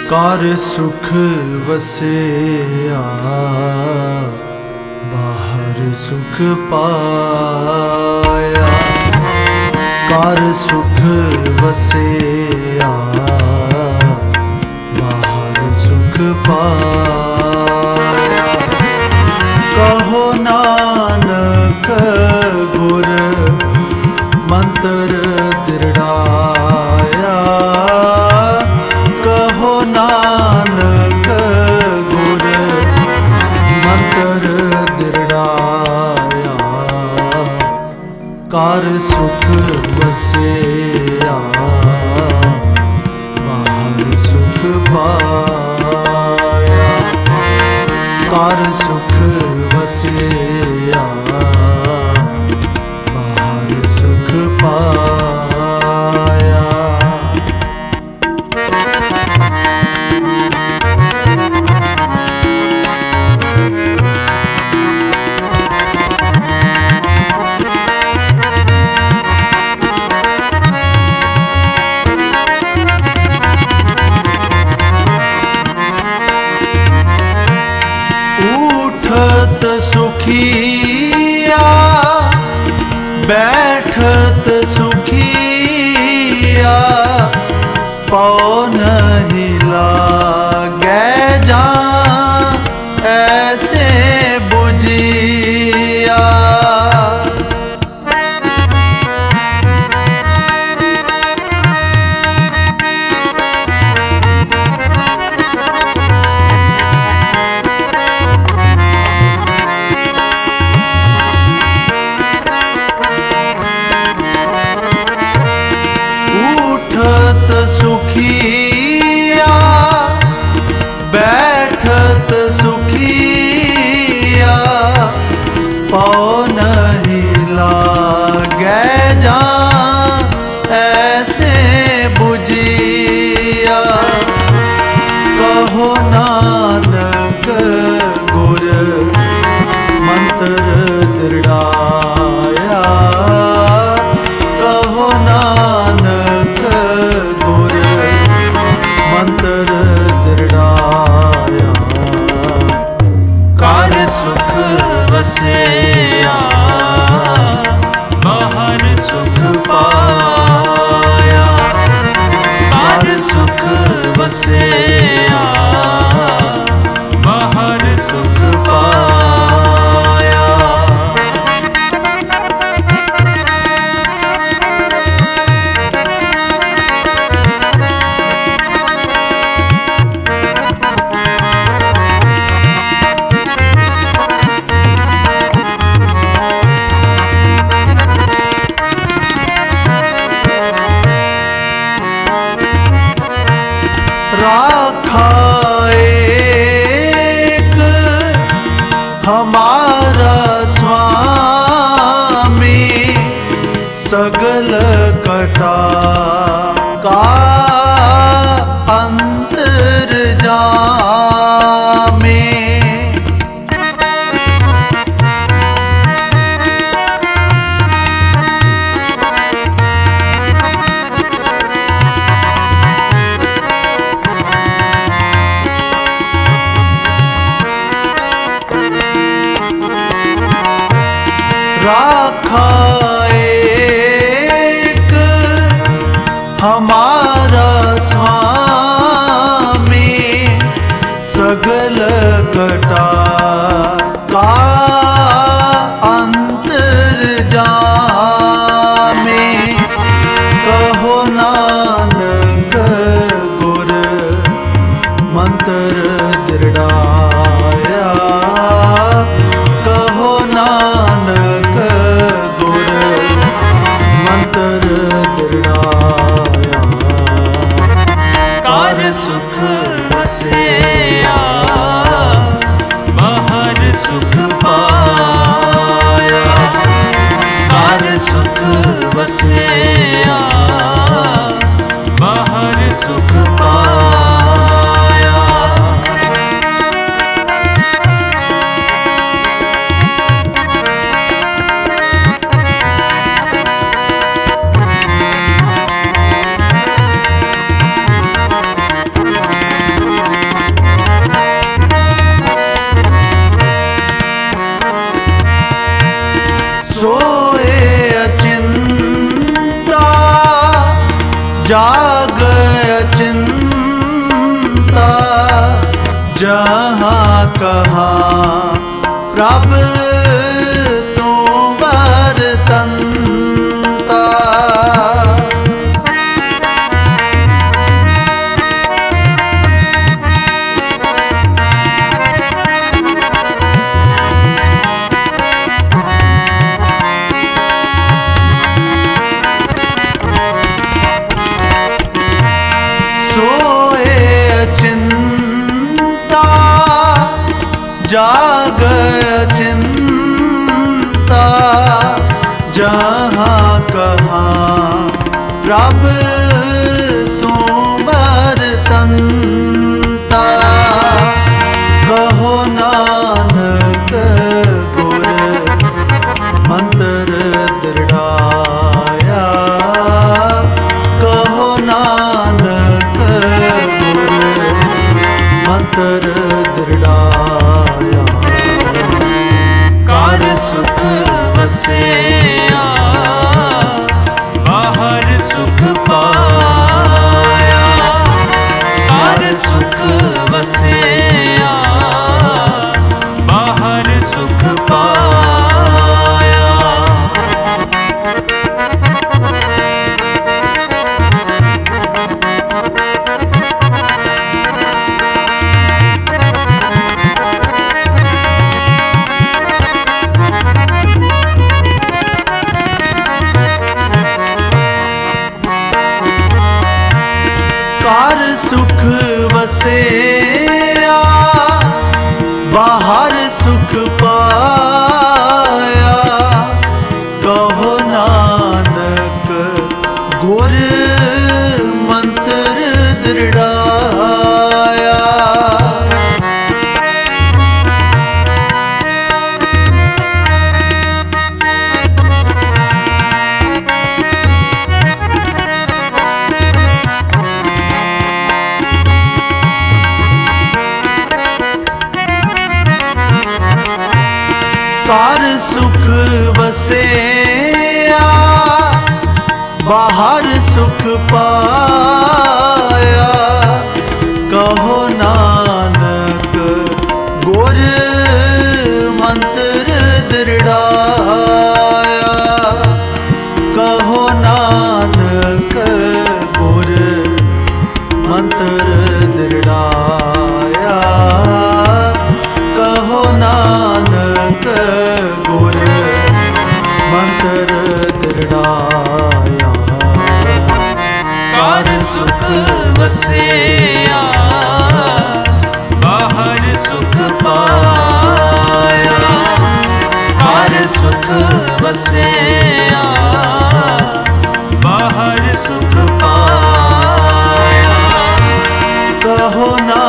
Car सुख वसिया बाहर सुख पाया। कार सुख वसिया बाहर सुख पाया। कहो नानक गुर मंत्र दृढ़ाया। कहो नानक गुर मंत्र दृढ़ाया। कार सुख वसिया बाहर सुख पाया। कार सुख वसिया बाहर सुख पाया। उठत सुखिया बैठत सुखिया। पौ नहीं लागे जा ऐसे बुझिया। उठत सुखिया बैठत सुखिया। पौ नहीं लागे जा ऐसे बुझिया। कहो नानक गुर मंत्र दृढ़ाया। कहो नानक गुर मंत्र दृढ़ाया। कार सुख वसिया बाहर सुख पाया। कार सुख वसिया बाहर सुख पाया। राखा एक हमारा स्वामी। सगल कटा का अंतर्जामी। राखा एक हमारा स्वामी। सगल कटा का अंतर्जामी। कहो नानक गुर मंत्र दृढ़ाया। कहो नानक गुर मंत्र दृढ़ाया। कार सुख वसिया बाहर सोए अचिंता जाग अचिंता जहाँ कहाँ प्रभ तू बरतंता। सोए अचिंता जाग अचिंता जहाँ कहाँ प्रभ तू बरतंता। कहो नानक गुर मंत्र दृढ़ाया, कहो नानक गुर मंत्र दृढ़ाया। कार सुख वसिया बाहर सुख पाया, कार सुख वसिया बाहर सुख पाया। कार सुख वसिया बाहर सुख पाया, कहो नानक गुर मंत्र दृढ़ाया। कार सुख वसिया बाहर सुख पाया, कहो नानक गुर मंत्र दृढ़ाया। कहो नानक गुर मंत्र दृढ़ाया, कहो नानक गुर मंत्र दृढ़ाया। कार सुख वसिया बाहर सुख पाया, कार सुख वसिया बाहर सुख पाया। कहो ना